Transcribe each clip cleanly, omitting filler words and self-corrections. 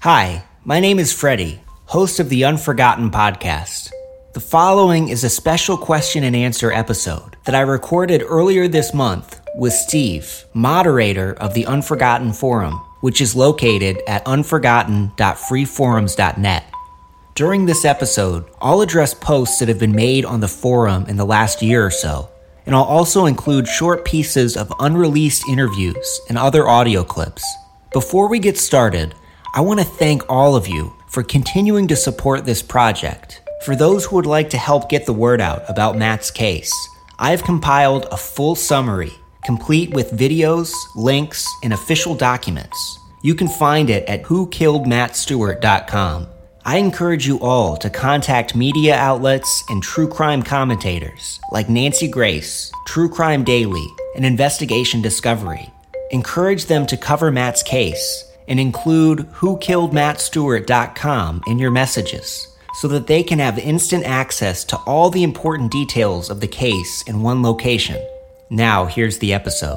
Hi, my name is Freddie, host of the Unforgotten podcast. The following is a special question and answer episode that I recorded earlier this month with Steve, moderator of the Unforgotten Forum, which is located at unforgotten.freeforums.net. During this episode, I'll address posts that have been made on the forum in the last year or so, and I'll also include short pieces of unreleased interviews and other audio clips. Before we get started, I want to thank all of you for continuing to support this project. For those who would like to help get the word out about Matt's case, I've compiled a full summary, complete with videos, links, and official documents. You can find it at whokilledmattstewart.com. I encourage you all to contact media outlets and true crime commentators like Nancy Grace, True Crime Daily, and Investigation Discovery. Encourage them to cover Matt's case and include whokilledmattstewart.com in your messages so that they can have instant access to all the important details of the case in one location. Now, here's the episode.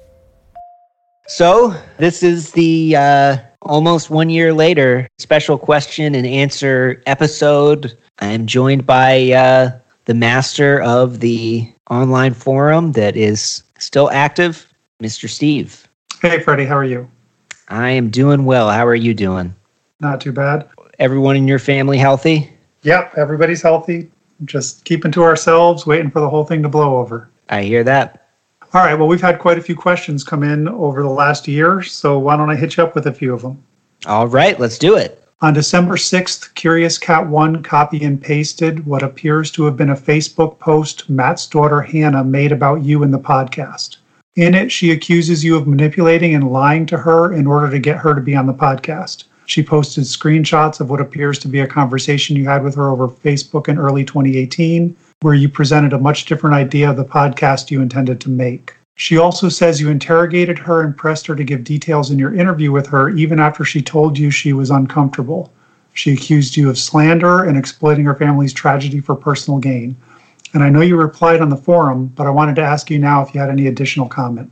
So, this is the almost 1 year later special question and answer episode. I'm joined by the master of the online forum that is still active, Mr. Steve. Hey, Freddie, how are you? I am doing well. How are you doing? Not too bad. Everyone in your family healthy? Yep, everybody's healthy. Just keeping to ourselves, waiting for the whole thing to blow over. I hear that. All right, well, we've had quite a few questions come in over the last year, so why don't I hit you up with a few of them? All right, let's do it. On December 6th, Curious Cat 1 copy and pasted what appears to have been a Facebook post Matt's daughter Hannah made about you in the podcast. In it, she accuses you of manipulating and lying to her in order to get her to be on the podcast. She posted screenshots of what appears to be a conversation you had with her over Facebook in early 2018, where you presented a much different idea of the podcast you intended to make. She also says you interrogated her and pressed her to give details in your interview with her, even after she told you she was uncomfortable. She accused you of slander and exploiting her family's tragedy for personal gain. And I know you replied on the forum, but I wanted to ask you now if you had any additional comment.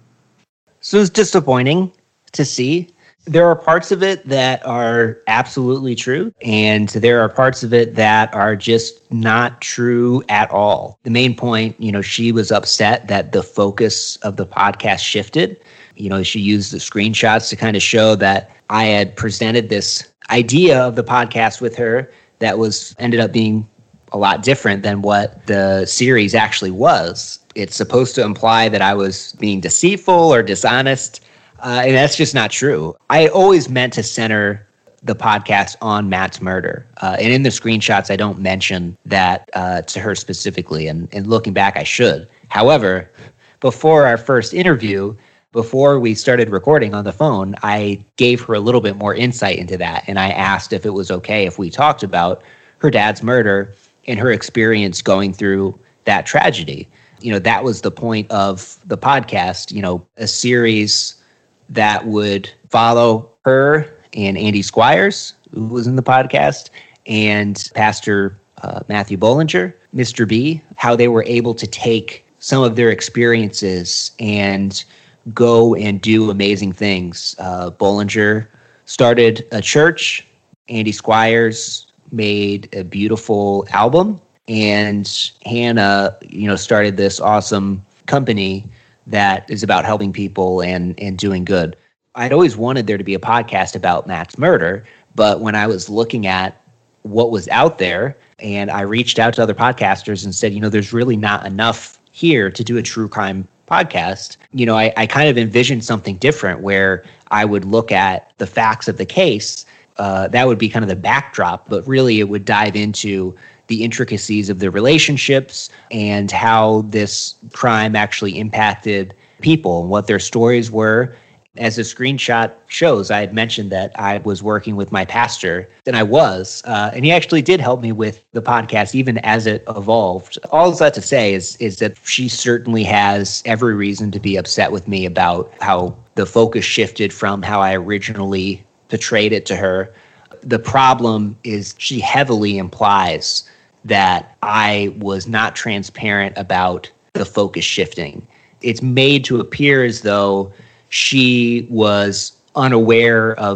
So it's disappointing to see. There are parts of it that are absolutely true, and there are parts of it that are just not true at all. The main point, she was upset that the focus of the podcast shifted. She used the screenshots to kind of show that I had presented this idea of the podcast with her that ended up being a lot different than what the series actually was. It's supposed to imply that I was being deceitful or dishonest, and that's just not true. I always meant to center the podcast on Matt's murder, and in the screenshots, I don't mention that to her specifically, and looking back, I should. However, before our first interview, before we started recording on the phone, I gave her a little bit more insight into that, and I asked if it was okay if we talked about her dad's murder and her experience going through that tragedy. That was the point of the podcast, a series that would follow her and Andy Squires, who was in the podcast, and Pastor Matthew Bollinger, Mr. B, how they were able to take some of their experiences and go and do amazing things. Bollinger started a church. Andy Squires made a beautiful album, and Hannah, started this awesome company that is about helping people and doing good. I'd always wanted there to be a podcast about Matt's murder, but when I was looking at what was out there, and I reached out to other podcasters and said, there's really not enough here to do a true crime podcast. I kind of envisioned something different where I would look at the facts of the case. That would be kind of the backdrop, but really it would dive into the intricacies of the relationships and how this crime actually impacted people and what their stories were. As the screenshot shows, I had mentioned that I was working with my pastor, and I was, and he actually did help me with the podcast even as it evolved. All that to say is that she certainly has every reason to be upset with me about how the focus shifted from how I originally portrayed it to her. The problem is she heavily implies that I was not transparent about the focus shifting. It's made to appear as though she was unaware of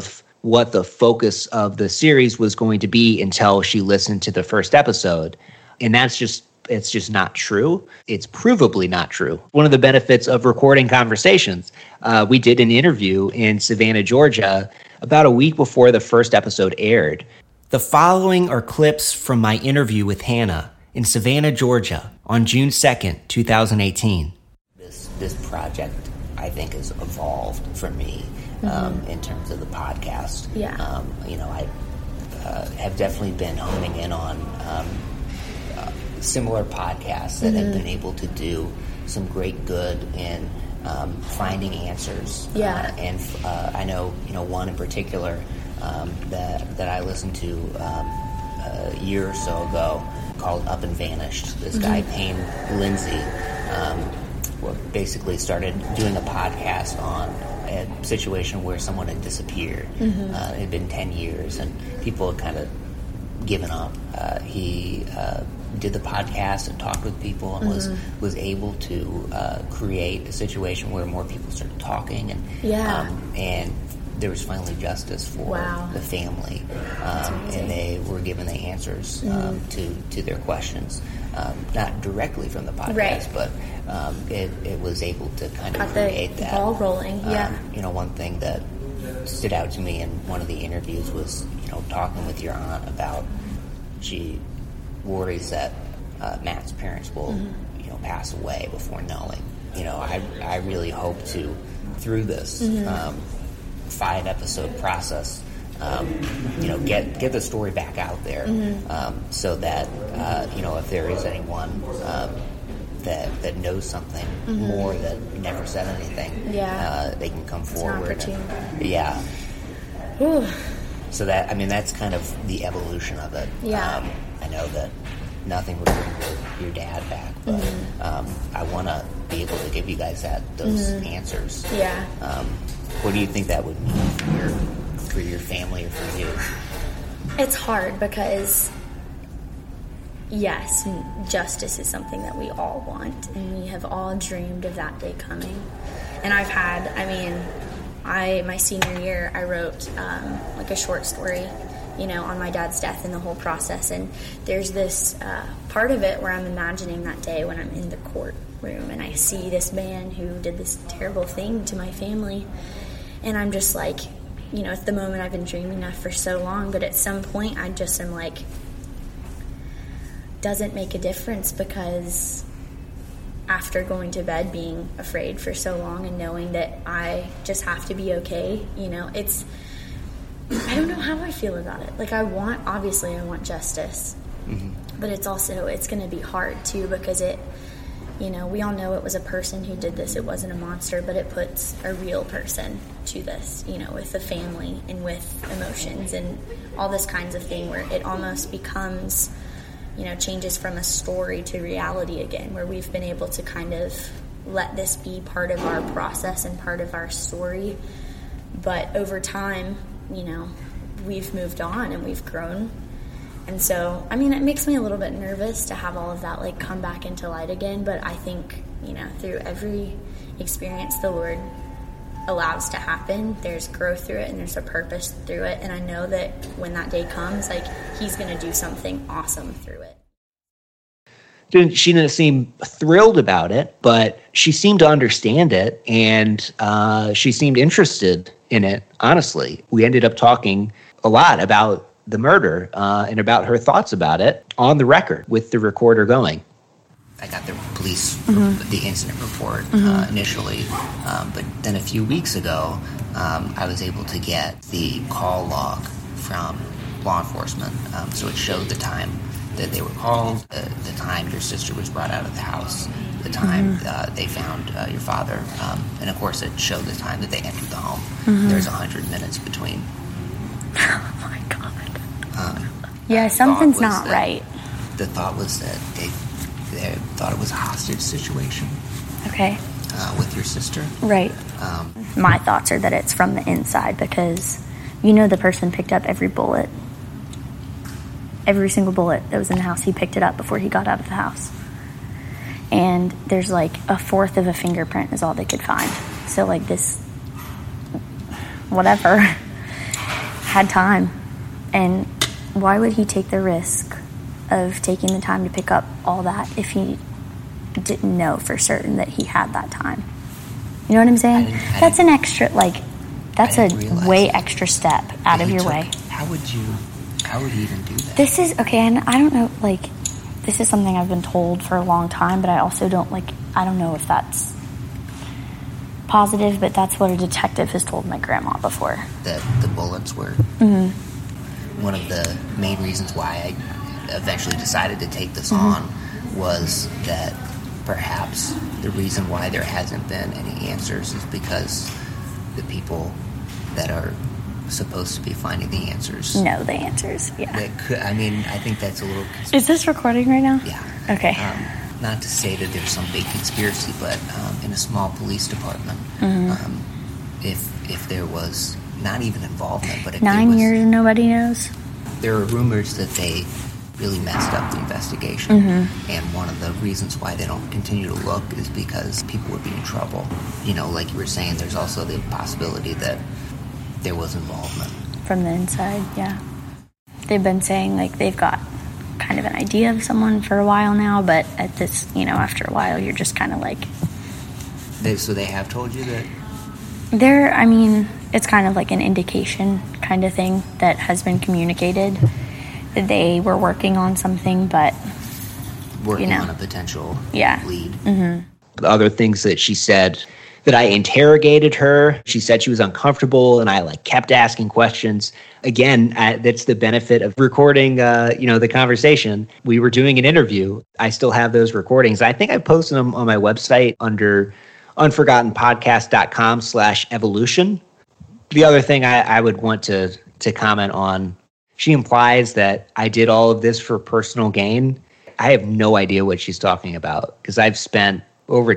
what the focus of the series was going to be until she listened to the first episode. And it's just not true. It's provably not true. One of the benefits of recording conversations, we did an interview in Savannah, Georgia, about a week before the first episode aired. The following are clips from my interview with Hannah in Savannah, Georgia on June 2nd, 2018. This project, I think, has evolved for me in terms of the podcast. Yeah. I have definitely been honing in on similar podcasts that have been able to do some great good in finding answers. Yeah. And I know, one in particular that I listened to a year or so ago called Up and Vanished. This guy, Payne Lindsay, basically started doing a podcast on a situation where someone had disappeared. It had been 10 years, and people had kind of given up. He did the podcast and talked with people and was able to create a situation where more people started talking, and there was finally justice for the family, and they were given the answers to their questions, not directly from the podcast, but it was able to kind of create that ball rolling. One thing that stood out to me in one of the interviews was talking with your aunt about she worries that Matt's parents will pass away before knowing. I really hope to, through this 5-episode process, get the story back out there, so that if there is anyone that knows something more that never said anything, they can come forward. So that's kind of the evolution of it. I know that nothing would bring your dad back, but I want to be able to give you guys those answers. What do you think that would mean for your family or for you? It's hard because, yes, justice is something that we all want, and we have all dreamed of that day coming. And I've had, my senior year, I wrote a short story, on my dad's death and the whole process. And there's this part of it where I'm imagining that day when I'm in the courtroom and I see this man who did this terrible thing to my family. And I'm just like, it's the moment I've been dreaming of for so long. But at some point, I just am like, doesn't make a difference, because after going to bed being afraid for so long and knowing that I just have to be okay, I don't know how I feel about it. I want justice, but it's going to be hard too, because we all know it was a person who did this. It wasn't a monster, but it puts a real person to this, with a family and with emotions and all this kinds of thing, where it almost becomes, changes from a story to reality again, where we've been able to kind of let this be part of our process and part of our story. But over time, we've moved on and we've grown. And so, it makes me a little bit nervous to have all of that, come back into light again. But I think, through every experience the Lord allows to happen, there's growth through it and there's a purpose through it. And I know that when that day comes, He's going to do something awesome through it. She didn't seem thrilled about it, but she seemed to understand it, and she seemed interested in it, honestly. We ended up talking a lot about the murder and about her thoughts about it on the record with the recorder going. I got the police, the incident report initially, but then a few weeks ago, I was able to get the call log from law enforcement. So it showed the time that they were called, the time your sister was brought out of the house, the time they found your father, and of course it showed the time that they entered the home. There's 100 minutes between. Oh my God. Something's not right. The thought was that they thought it was a hostage situation. Okay. With your sister. Right. My thoughts are that it's from the inside, because the person picked up every bullet. Every single bullet that was in the house, he picked it up before he got out of the house. And there's a fourth of a fingerprint is all they could find. So this, whatever. had time. And why would he take the risk of taking the time to pick up all that if he didn't know for certain that he had that time? You know what I'm saying? That's an extra, like, that's a way extra step out of your way. How would he even do that? This is, okay, and I don't know, like, this is something I've been told for a long time, but I also don't, like, I don't know if that's positive, but that's what a detective has told my grandma before. That the bullets were one of the main reasons why I eventually decided to take this on was that perhaps the reason why there hasn't been any answers is because the people that are supposed to be finding the answers know the answers. Yeah. I think that's a little... Is this recording right now? Yeah. Okay. Not to say that there's some big conspiracy, but in a small police department, if there was not even involvement, but if 9 years and nobody knows? There are rumors that they really messed up the investigation, and one of the reasons why they don't continue to look is because people would be in trouble. You know, like you were saying, there's also the possibility that there was involvement. From the inside, yeah. They've been saying, like, they've got kind of an idea of someone for a while now, but at this, you know, after a while, you're just kind of like... So they have told you that? It's kind of like an indication kind of thing that has been communicated. That they were working on something, but... Working on a potential lead. The other things that she said, that I interrogated her. She said she was uncomfortable, and I kept asking questions. Again, that's the benefit of recording, the conversation. We were doing an interview. I still have those recordings. I think I posted them on my website under unforgottenpodcast.com/evolution. The other thing I would want to comment on, she implies that I did all of this for personal gain. I have no idea what she's talking about because I've spent over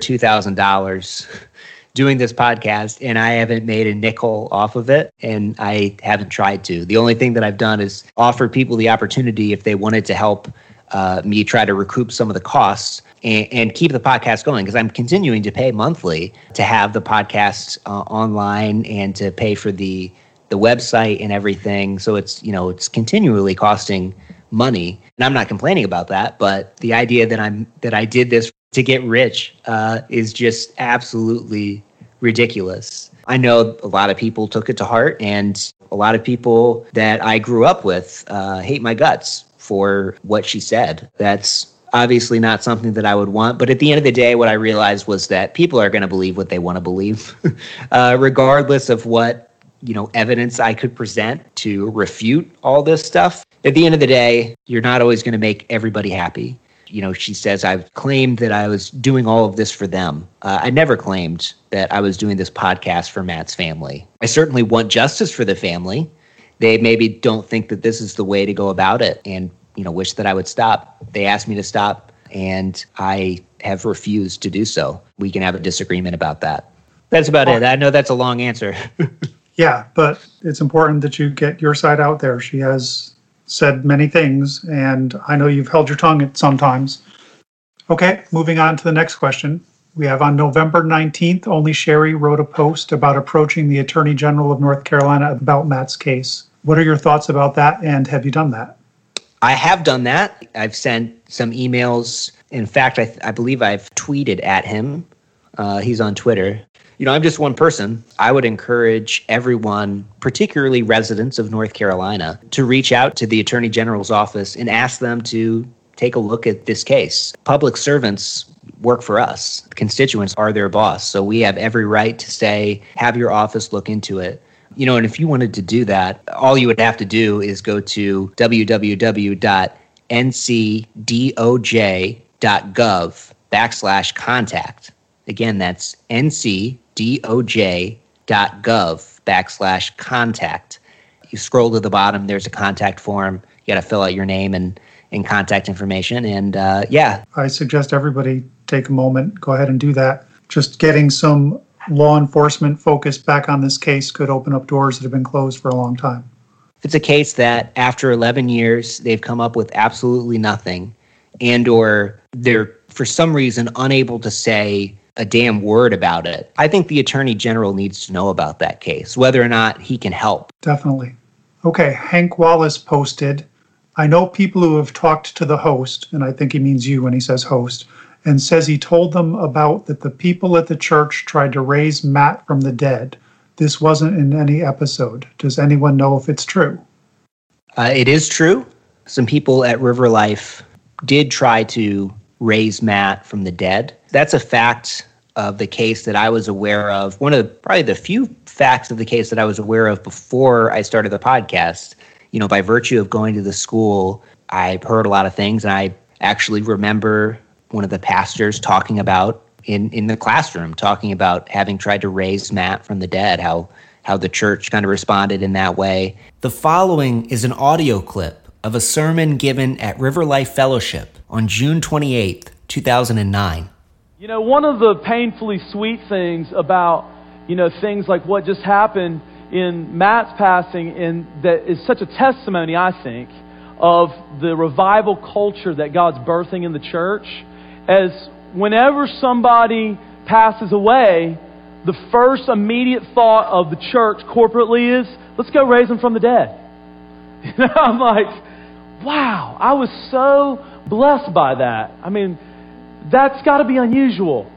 $2,000 doing this podcast and I haven't made a nickel off of it, and I haven't tried to. The only thing that I've done is offer people the opportunity if they wanted to help me try to recoup some of the costs and keep the podcast going, because I'm continuing to pay monthly to have the podcast online and to pay for the website and everything. So it's continually costing money, and I'm not complaining about that. But the idea that I did this to get rich is just absolutely ridiculous. I know a lot of people took it to heart, and a lot of people that I grew up with hate my guts for what she said. That's obviously not something that I would want. But at the end of the day, what I realized was that people are going to believe what they want to believe, regardless of what evidence I could present to refute all this stuff. At the end of the day, you're not always going to make everybody happy. She says, I've claimed that I was doing all of this for them. I never claimed that I was doing this podcast for Matt's family. I certainly want justice for the family. They maybe don't think that this is the way to go about it and, wish that I would stop. They asked me to stop, and I have refused to do so. We can have a disagreement about that. That's about it. I know that's a long answer. Yeah, but it's important that you get your side out there. She has said many things, and I know you've held your tongue at sometimes. Okay, moving on to the next question. We have on November 19th, Only Sherry wrote a post about approaching the Attorney General of North Carolina about Matt's case. What are your thoughts about that, and have you done that? I have done that. I've sent some emails. In fact, I believe I've tweeted at him. He's on Twitter. I'm just one person. I would encourage everyone, particularly residents of North Carolina, to reach out to the Attorney General's office and ask them to take a look at this case. Public servants work for us. Constituents are their boss. So we have every right to say, have your office look into it. And if you wanted to do that, all you would have to do is go to www.ncdoj.gov/contact. Again, that's ncdoj.gov/contact. You scroll to the bottom, there's a contact form. You got to fill out your name and contact information. And I suggest everybody take a moment, go ahead and do that. Just getting some law enforcement focus back on this case could open up doors that have been closed for a long time. If it's a case that after 11 years, they've come up with absolutely nothing, and or they're for some reason unable to say a damn word about it, I think the Attorney General needs to know about that case, whether or not he can help. Definitely. Okay, Hank Wallace posted, I know people who have talked to the host, and I think he means you when he says host, and says he told them about that the people at the church tried to raise Matt from the dead. This wasn't in any episode. Does anyone know if it's true? It is true. Some people at River Life did try to raise Matt from the dead. That's a fact of the case that I was aware of. One of probably the few facts of the case that I was aware of before I started the podcast. You know, by virtue of going to the school, I heard a lot of things, and I actually remember one of the pastors talking about in the classroom, talking about having tried to raise Matt from the dead, how the church kind of responded in that way. The following is an audio clip of a sermon given at River Life Fellowship on June 28th, 2009. You know, one of the painfully sweet things about, things like what just happened in Matt's passing, and that is such a testimony, I think, of the revival culture that God's birthing in the church, as whenever somebody passes away, the first immediate thought of the church corporately is, let's go raise them from the dead. I'm like, wow, I was so blessed by that. I mean, that's got to be unusual.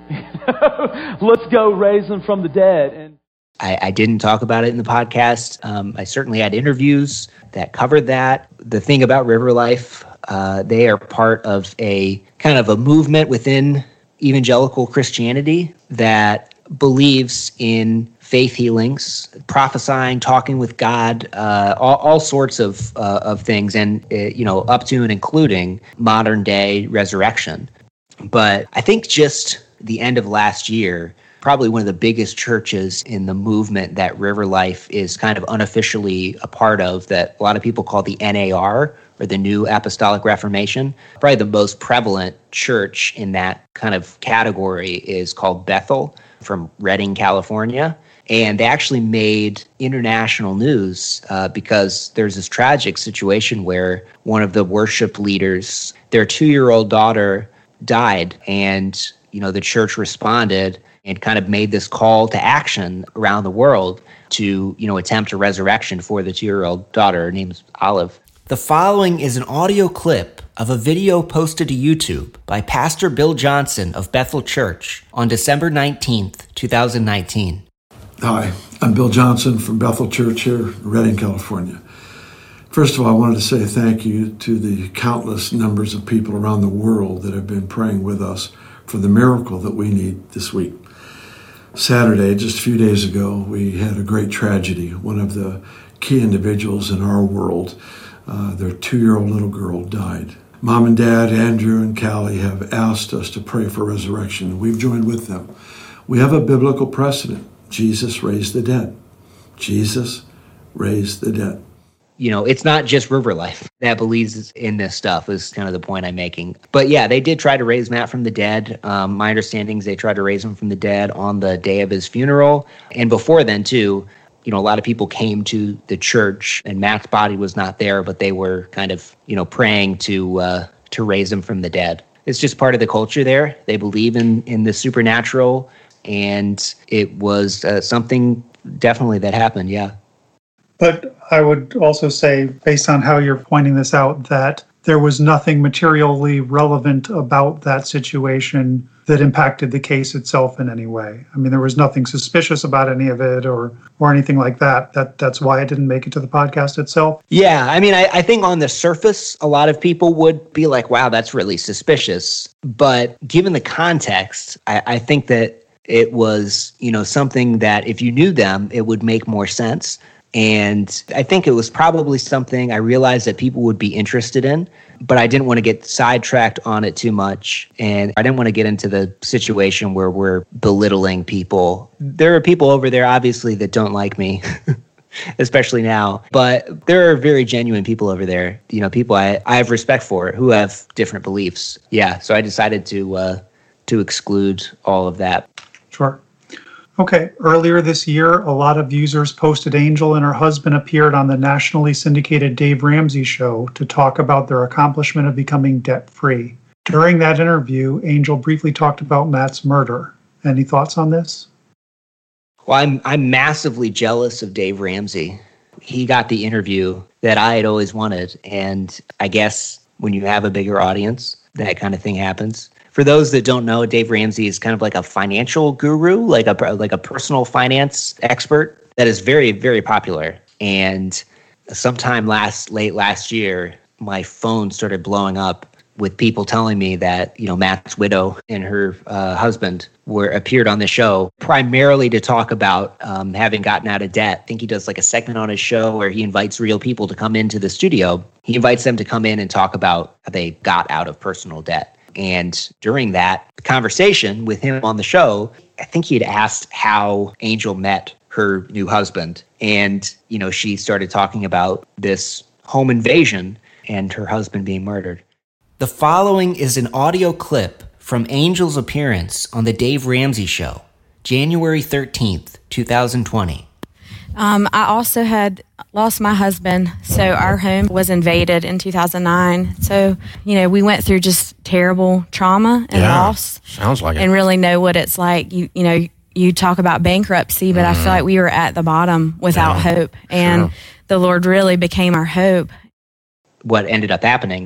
Let's go raise them from the dead. And I didn't talk about it in the podcast. I certainly had interviews that covered that. The thing about River Life, they are part of a kind of a movement within evangelical Christianity that believes in faith healings, prophesying, talking with God, all sorts of things, and up to and including modern day resurrection. But I think just the end of last year, probably one of the biggest churches in the movement that River Life is kind of unofficially a part of, that a lot of people call the NAR, or the New Apostolic Reformation. Probably the most prevalent church in that kind of category is called Bethel from Redding, California. And they actually made international news because there's this tragic situation where one of the worship leaders, their 2-year-old daughter died, and the church responded and kind of made this call to action around the world to attempt a resurrection for the 2-year-old daughter. Her name's Olive. The following is an audio clip of a video posted to YouTube by Pastor Bill Johnson of Bethel Church on December 19th, 2019. Hi, I'm Bill Johnson from Bethel Church here in Redding, California. First of all, I wanted to say thank you to the countless numbers of people around the world that have been praying with us for the miracle that we need this week. Saturday, just a few days ago, we had a great tragedy. One of the key individuals in our world, their 2-year-old little girl, died. Mom and Dad, Andrew and Callie, have asked us to pray for resurrection. We've joined with them. We have a biblical precedent. Jesus raised the dead. Jesus raised the dead. It's not just River Life that believes in this stuff, is kind of the point I'm making. But yeah, they did try to raise Matt from the dead. My understanding is they tried to raise him from the dead on the day of his funeral. And before then, too, a lot of people came to the church, and Matt's body was not there, but they were kind of, praying to raise him from the dead. It's just part of the culture there. They believe in the supernatural, and it was something definitely that happened, yeah. But I would also say, based on how you're pointing this out, that there was nothing materially relevant about that situation that impacted the case itself in any way. I mean, there was nothing suspicious about any of it or anything like that. That's why it didn't make it to the podcast itself. Yeah, I mean, I think on the surface, a lot of people would be like, wow, that's really suspicious. But given the context, I think that it was, something that if you knew them, it would make more sense. And I think it was probably something I realized that people would be interested in, but I didn't want to get sidetracked on it too much. And I didn't want to get into the situation where we're belittling people. There are people over there, obviously, that don't like me, especially now. But there are very genuine people over there, people I have respect for who have different beliefs. Yeah, so I decided to exclude all of that. Sure. Okay, earlier this year, a lot of users posted Angel and her husband appeared on the nationally syndicated Dave Ramsey show to talk about their accomplishment of becoming debt-free. During that interview, Angel briefly talked about Matt's murder. Any thoughts on this? Well, I'm massively jealous of Dave Ramsey. He got the interview that I had always wanted. And I guess when you have a bigger audience, that kind of thing happens. For those that don't know, Dave Ramsey is kind of like a financial guru, like a personal finance expert that is very, very popular. And sometime late last year, my phone started blowing up with people telling me that, Matt's widow and her husband appeared on the show primarily to talk about having gotten out of debt. I think he does like a segment on his show where he invites real people to come into the studio. He invites them to come in and talk about how they got out of personal debt. And during that conversation with him on the show, I think he had asked how Angel met her new husband. And, she started talking about this home invasion and her husband being murdered. The following is an audio clip from Angel's appearance on The Dave Ramsey Show, January 13th, 2020. I also had lost my husband, so our home was invaded in 2009. So, we went through just terrible trauma and loss. Sounds like it. And really know what it's like. You talk about bankruptcy, but I feel like we were at the bottom without hope. And the Lord really became our hope. What ended up happening,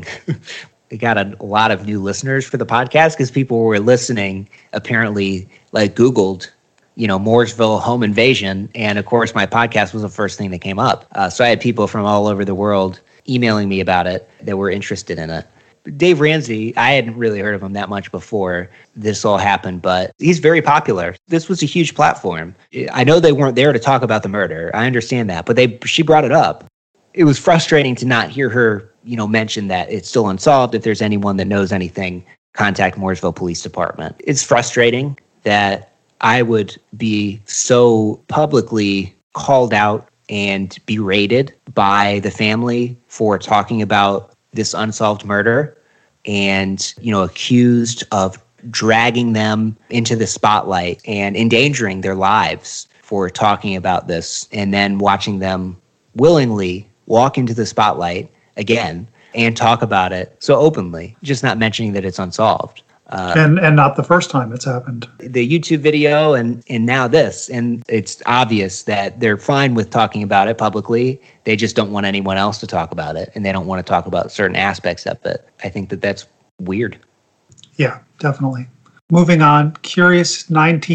we got a lot of new listeners for the podcast because people were listening, apparently, like Googled, Mooresville home invasion. And of course, my podcast was the first thing that came up. So I had people from all over the world emailing me about it that were interested in it. Dave Ramsey, I hadn't really heard of him that much before this all happened, but he's very popular. This was a huge platform. I know they weren't there to talk about the murder. I understand that, but she brought it up. It was frustrating to not hear her, mention that it's still unsolved. If there's anyone that knows anything, contact Mooresville Police Department. It's frustrating that I would be so publicly called out and berated by the family for talking about this unsolved murder and, accused of dragging them into the spotlight and endangering their lives for talking about this, and then watching them willingly walk into the spotlight again and talk about it so openly, just not mentioning that it's unsolved. And not the first time it's happened. The YouTube video and now this. And it's obvious that they're fine with talking about it publicly. They just don't want anyone else to talk about it. And they don't want to talk about certain aspects of it. I think that that's weird. Yeah, definitely. Moving on, Curious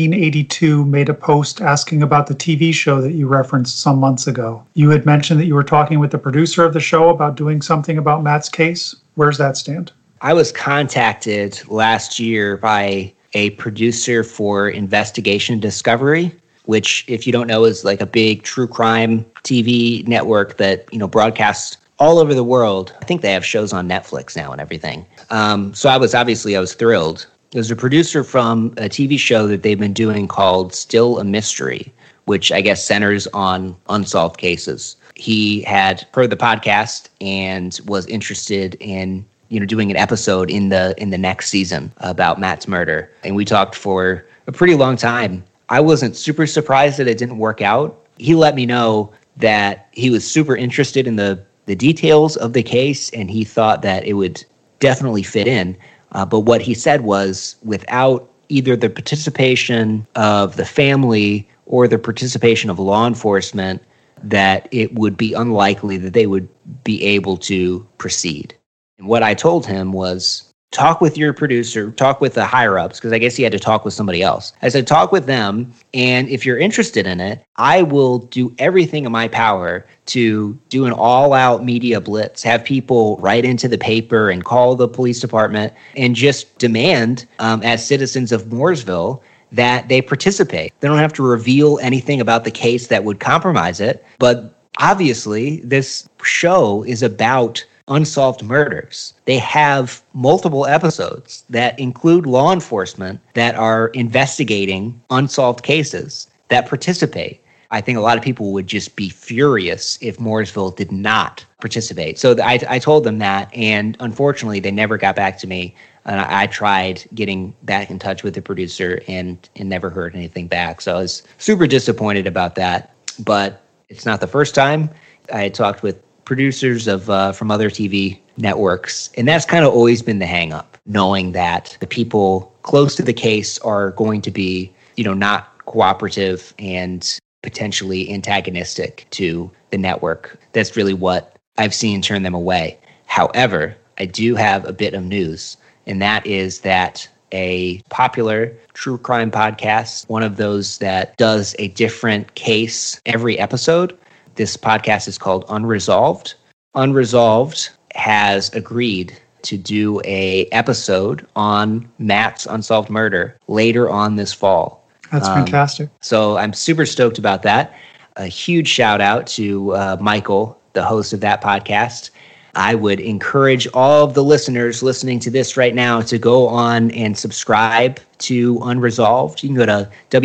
1982 made a post asking about the TV show that you referenced some months ago. You had mentioned that you were talking with the producer of the show about doing something about Matt's case. Where's that stand? I was contacted last year by a producer for Investigation Discovery, which, if you don't know, is like a big true crime TV network that, broadcasts all over the world. I think they have shows on Netflix now and everything. So I was thrilled. There's a producer from a TV show that they've been doing called Still a Mystery, which I guess centers on unsolved cases. He had heard the podcast and was interested in doing an episode in the next season about Matt's murder. And we talked for a pretty long time. I wasn't super surprised that it didn't work out. He let me know that he was super interested in the details of the case, and he thought that it would definitely fit in. But what he said was, without either the participation of the family or the participation of law enforcement, that it would be unlikely that they would be able to proceed. And what I told him was, talk with your producer, talk with the higher-ups, because I guess he had to talk with somebody else. I said, talk with them, and if you're interested in it, I will do everything in my power to do an all-out media blitz, have people write into the paper and call the police department and just demand, as citizens of Mooresville, that they participate. They don't have to reveal anything about the case that would compromise it, but obviously this show is about unsolved murders. They have multiple episodes that include law enforcement that are investigating unsolved cases that participate. I think a lot of people would just be furious if Mooresville did not participate. So I told them that, and unfortunately, they never got back to me. And I tried getting back in touch with the producer and never heard anything back. So I was super disappointed about that. But it's not the first time. I had talked with producers of from other TV networks, and that's kind of always been the hang-up, knowing that the people close to the case are going to be, not cooperative and potentially antagonistic to the network. That's really what I've seen turn them away. However, I do have a bit of news, and that is that a popular true crime podcast, one of those that does a different case every episode. This podcast is called Unresolved. Unresolved has agreed to do a episode on Matt's unsolved murder later on this fall. That's fantastic. So I'm super stoked about that. A huge shout out to Michael, the host of that podcast. I would encourage all of the listeners listening to this right now to go on and subscribe to Unresolved. You can go to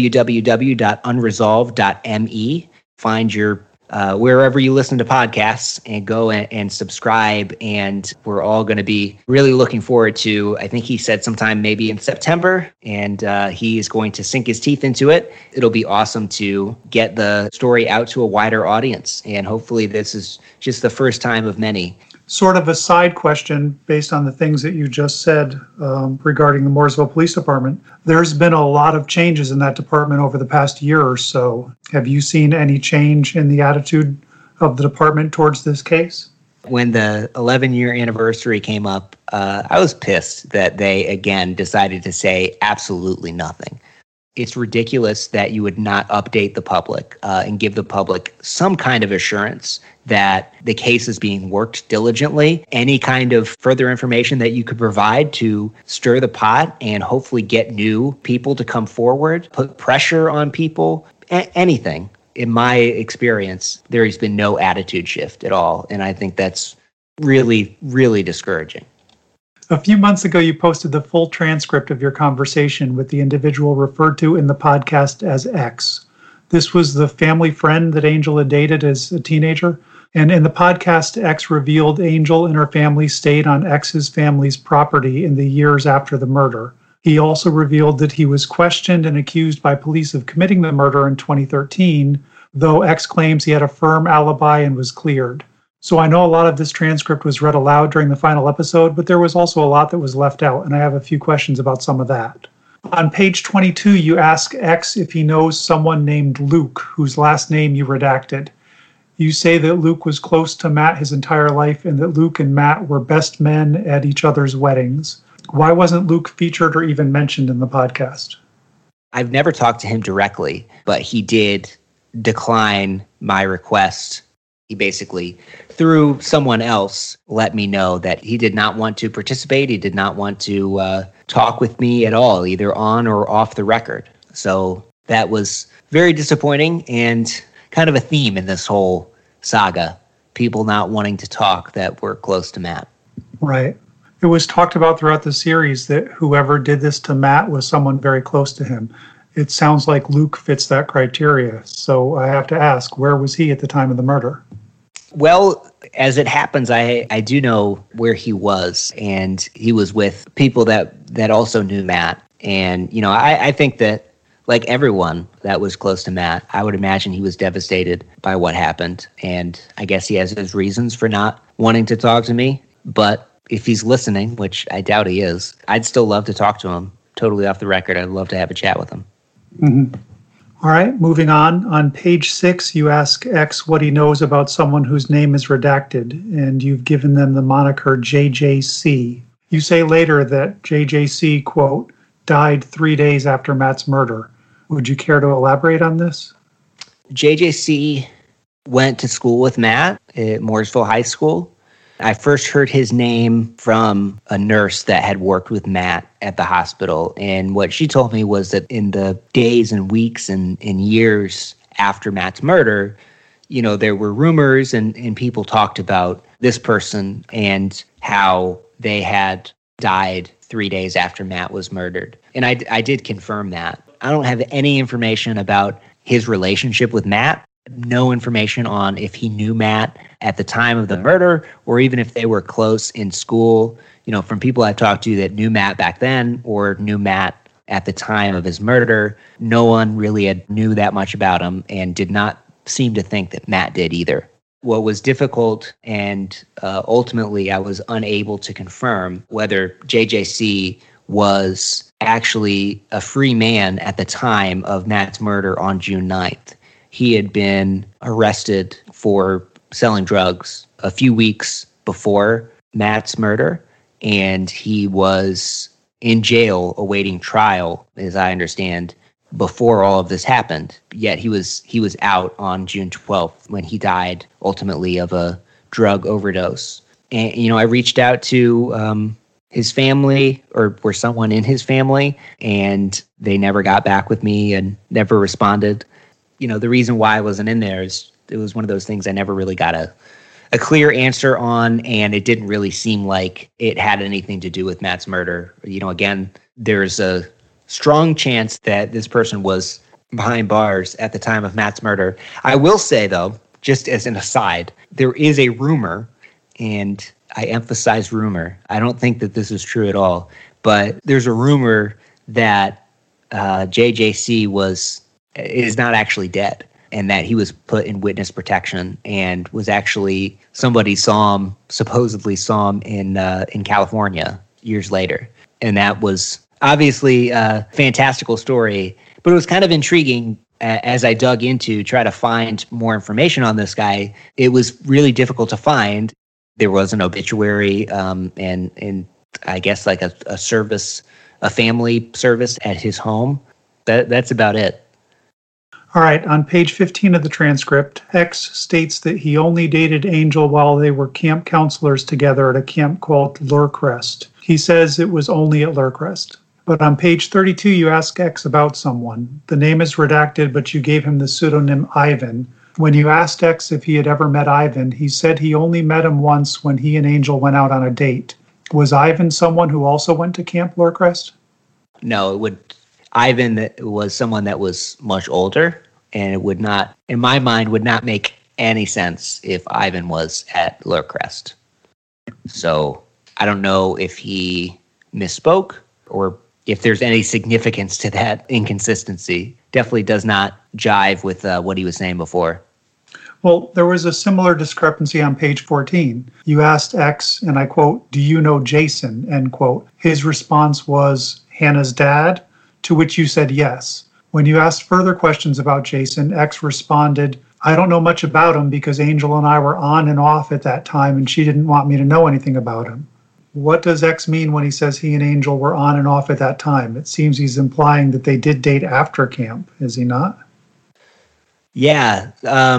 www.unresolved.me, find your wherever you listen to podcasts, and go and subscribe. And we're all going to be really looking forward to, I think he said sometime maybe in September, and he is going to sink his teeth into it. It'll be awesome to get the story out to a wider audience. And hopefully this is just the first time of many. Sort of a side question based on the things that you just said regarding the Mooresville Police Department. There's been a lot of changes in that department over the past year or so. Have you seen any change in the attitude of the department towards this case? When the 11-year anniversary came up, I was pissed that they, again, decided to say absolutely nothing. It's ridiculous that you would not update the public and give the public some kind of assurance that the case is being worked diligently. Any kind of further information that you could provide to stir the pot and hopefully get new people to come forward, put pressure on people, anything. In my experience, there has been no attitude shift at all. And I think that's really, really discouraging. A few months ago, you posted the full transcript of your conversation with the individual referred to in the podcast as X. This was the family friend that Angel had dated as a teenager. And in the podcast, X revealed Angel and her family stayed on X's family's property in the years after the murder. He also revealed that he was questioned and accused by police of committing the murder in 2013, though X claims he had a firm alibi and was cleared. So I know a lot of this transcript was read aloud during the final episode, but there was also a lot that was left out, and I have a few questions about some of that. On page 22, you ask X if he knows someone named Luke, whose last name you redacted. You say that Luke was close to Matt his entire life and that Luke and Matt were best men at each other's weddings. Why wasn't Luke featured or even mentioned in the podcast? I've never talked to him directly, but he did decline my request. He basically, through someone else, let me know that he did not want to participate. He did not want to talk with me at all, either on or off the record. So that was very disappointing and kind of a theme in this whole saga. People not wanting to talk that were close to Matt. Right. It was talked about throughout the series that whoever did this to Matt was someone very close to him. It sounds like Luke fits that criteria. So I have to ask, where was he at the time of the murder? Well, as it happens, I do know where he was, and he was with people that also knew Matt. And, you know, I think that, like everyone that was close to Matt, I would imagine he was devastated by what happened. And I guess he has his reasons for not wanting to talk to me. But if he's listening, which I doubt he is, I'd still love to talk to him. Totally off the record. I'd love to have a chat with him. Mm-hmm. All right, moving on. On page 6, you ask X what he knows about someone whose name is redacted, and you've given them the moniker JJC. You say later that JJC, quote, died 3 days after Matt's murder. Would you care to elaborate on this? JJC went to school with Matt at Mooresville High School. I first heard his name from a nurse that had worked with Matt at the hospital. And what she told me was that in the days and weeks and years after Matt's murder, you know, there were rumors and people talked about this person and how they had died 3 days after Matt was murdered. And I did confirm that. I don't have any information about his relationship with Matt. No information on if he knew Matt at the time of the murder or even if they were close in school. You know, from people I've talked to that knew Matt back then or knew Matt at the time of his murder, no one really knew that much about him and did not seem to think that Matt did either. What was difficult and ultimately I was unable to confirm whether JJC was actually a free man at the time of Matt's murder on June 9th. he had been arrested for selling drugs a few weeks before Matt's murder, and he was in jail awaiting trial, as I understand, before all of this happened. Yet he was out on June 12th when he died ultimately of a drug overdose. And, I reached out to his family or someone in his family, and they never got back with me and never responded. The reason why I wasn't in there is it was one of those things I never really got a clear answer on, and it didn't really seem like it had anything to do with Matt's murder. Again, there's a strong chance that this person was behind bars at the time of Matt's murder. I will say, though, just as an aside, there is a rumor, and I emphasize rumor. I don't think that this is true at all, but there's a rumor that JJC is not actually dead, and that he was put in witness protection and was actually, somebody supposedly saw him in California years later. And that was obviously a fantastical story, but it was kind of intriguing as I dug into try to find more information on this guy. It was really difficult to find. There was an obituary and I guess like a family service at his home. That's about it. All right, on page 15 of the transcript, X states that he only dated Angel while they were camp counselors together at a camp called Lurcrest. He says it was only at Lurcrest. But on page 32, you ask X about someone. The name is redacted, but you gave him the pseudonym Ivan. When you asked X if he had ever met Ivan, he said he only met him once when he and Angel went out on a date. Was Ivan someone who also went to Camp Lurcrest? No, Ivan was someone that was much older, and it would not, in my mind, would not make any sense if Ivan was at Lurcrest. So I don't know if he misspoke or if there's any significance to that inconsistency. Definitely does not jive with what he was saying before. Well, there was a similar discrepancy on page 14. You asked X, and I quote, "Do you know Jason?" End quote. His response was Hannah's dad, to which you said yes. When you asked further questions about Jason, X responded, "I don't know much about him because Angel and I were on and off at that time, and she didn't want me to know anything about him." What does X mean when he says he and Angel were on and off at that time? It seems he's implying that they did date after camp, is he not? Yeah.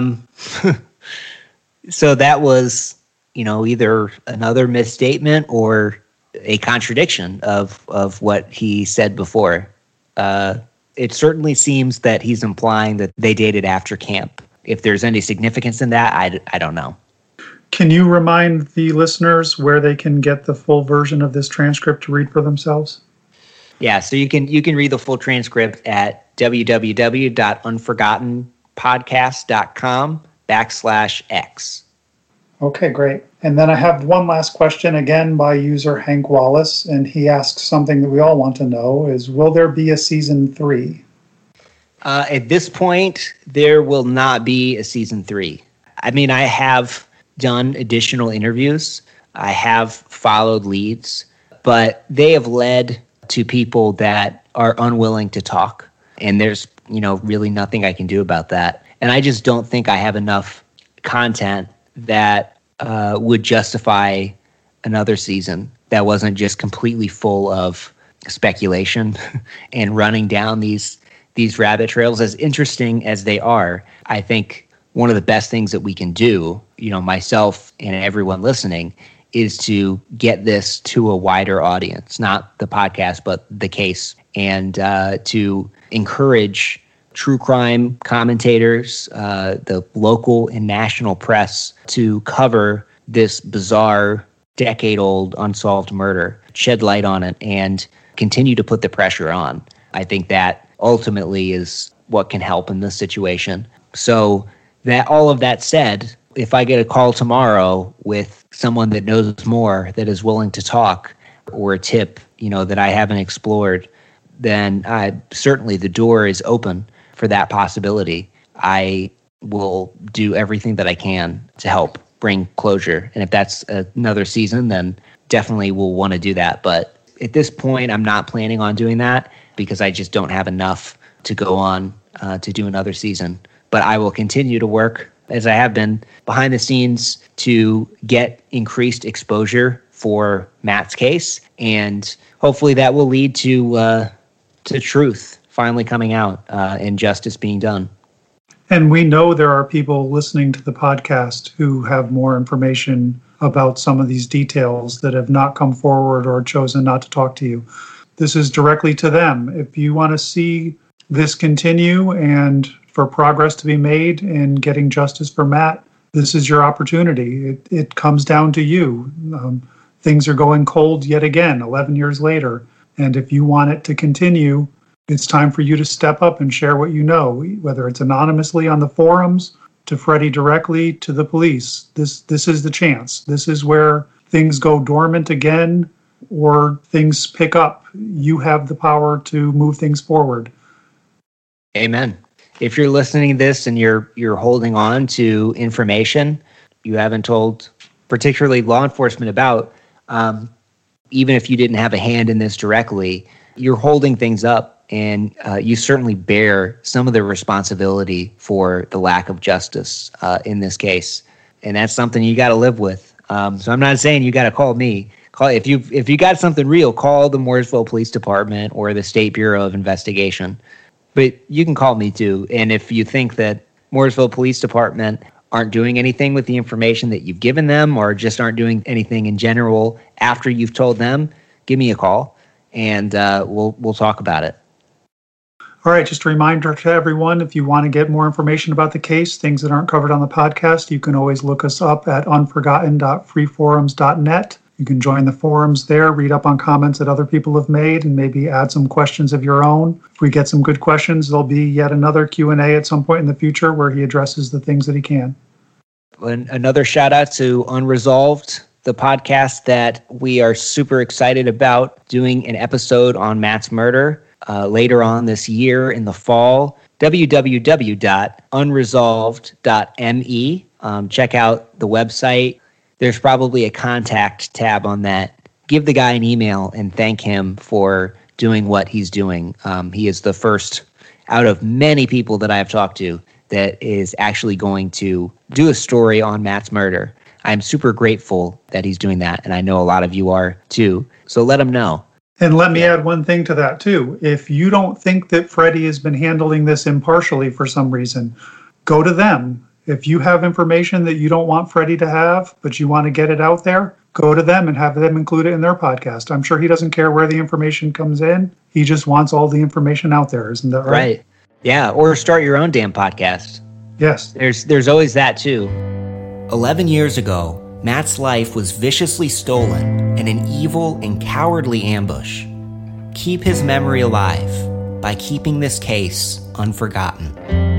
So that was, either another misstatement or a contradiction of what he said before. It certainly seems that he's implying that they dated after camp. If there's any significance in that, I don't know. Can you remind the listeners where they can get the full version of this transcript to read for themselves? Yeah, so you can read the full transcript at www.unforgottenpodcast.com/X. Okay, great. And then I have one last question, again by user Hank Wallace, and he asks something that we all want to know, is will there be a season 3? At this point, there will not be a season 3. I mean, I have done additional interviews. I have followed leads, but they have led to people that are unwilling to talk. And there's, really nothing I can do about that. And I just don't think I have enough content that would justify another season that wasn't just completely full of speculation and running down these rabbit trails. As interesting as they are, I think one of the best things that we can do, myself and everyone listening, is to get this to a wider audience, not the podcast, but the case, and to encourage true crime commentators, the local and national press, to cover this bizarre, decade-old unsolved murder, shed light on it, and continue to put the pressure on. I think that ultimately is what can help in this situation. So that all of that said, if I get a call tomorrow with someone that knows more, that is willing to talk, or a tip, that I haven't explored, then certainly the door is open for that possibility. I will do everything that I can to help bring closure. And if that's another season, then definitely we'll want to do that. But at this point, I'm not planning on doing that because I just don't have enough to go on to do another season. But but I will continue to work, as I have been, behind the scenes to get increased exposure for Matt's case, and hopefully that will lead to truth finally coming out and justice being done. And we know there are people listening to the podcast who have more information about some of these details that have not come forward or chosen not to talk to you. This is directly to them. If you want to see this continue and for progress to be made in getting justice for Matt, this is your opportunity. It comes down to you. Things are going cold yet again, 11 years later. And if you want it to continue, it's time for you to step up and share what you know, whether it's anonymously on the forums, to Freddie directly, to the police. This is the chance. This is where things go dormant again or things pick up. You have the power to move things forward. Amen. If you're listening to this and you're holding on to information you haven't told particularly law enforcement about, even if you didn't have a hand in this directly, you're holding things up, and you certainly bear some of the responsibility for the lack of justice in this case, and that's something you got to live with. So I'm not saying you got to call me. If you got something real, call the Mooresville Police Department or the State Bureau of Investigation. But you can call me too. And if you think that Mooresville Police Department aren't doing anything with the information that you've given them, or just aren't doing anything in general after you've told them, give me a call, and we'll talk about it. All right, just a reminder to everyone, if you want to get more information about the case, things that aren't covered on the podcast, you can always look us up at unforgotten.freeforums.net. You can join the forums there, read up on comments that other people have made, and maybe add some questions of your own. If we get some good questions, there'll be yet another Q&A at some point in the future where he addresses the things that he can. And another shout out to Unresolved, the podcast that we are super excited about doing an episode on Matt's murder later on this year in the fall. www.unresolved.me. Check out the website. There's probably a contact tab on that. Give the guy an email and thank him for doing what he's doing. He is the first out of many people that I have talked to that is actually going to do a story on Matt's murder. I'm super grateful that he's doing that, and I know a lot of you are too. So let him know. And let me add one thing to that too. If you don't think that Freddie has been handling this impartially for some reason, go to them. If you have information that you don't want Freddie to have, but you want to get it out there, go to them and have them include it in their podcast. I'm sure he doesn't care where the information comes in. He just wants all the information out there. Isn't that right? Right. Yeah, or start your own damn podcast. Yes. There's always that too. 11 years ago, Matt's life was viciously stolen in an evil and cowardly ambush. Keep his memory alive by keeping this case unforgotten.